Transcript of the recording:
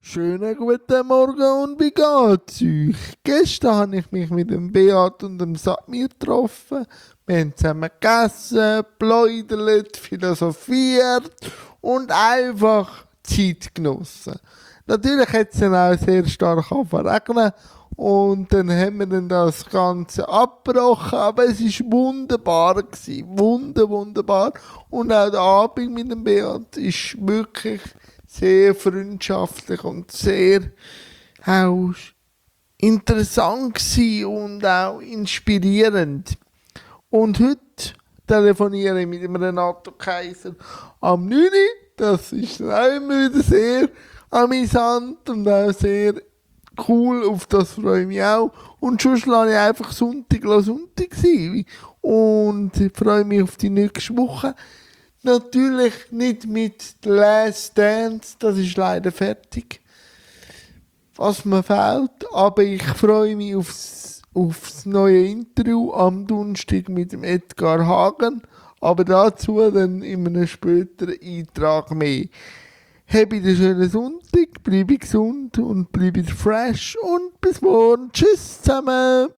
Schönen guten Morgen und wie geht's euch? Gestern habe ich mich mit dem Beat und dem Samir getroffen. Wir haben zusammen gegessen, geplaudert, philosophiert und einfach Zeit genossen. Natürlich hat es dann auch sehr stark regnen und dann haben wir dann das Ganze abgebrochen, aber es war wunderbar gewesen. Wunderbar. Und auch der Abend mit dem Beat ist wirklich sehr freundschaftlich und sehr auch interessant gewesen und auch inspirierend. Und heute telefoniere ich mit dem Renato Kaiser am 9. Das ist auch immer wieder sehr amüsant und auch sehr cool. Auf das freue ich mich auch. Und schon schlage ich einfach Sonntag sein. Und ich freue mich auf die nächste Woche. Natürlich nicht mit The Last Dance, das ist leider fertig, was mir fehlt. Aber ich freue mich aufs neue Interview am Donnerstag mit dem Edgar Hagen. Aber dazu dann in einem späteren Eintrag mehr. Habt einen schönen Sonntag, bleibe gesund und bleibe fresh und bis morgen. Tschüss zusammen.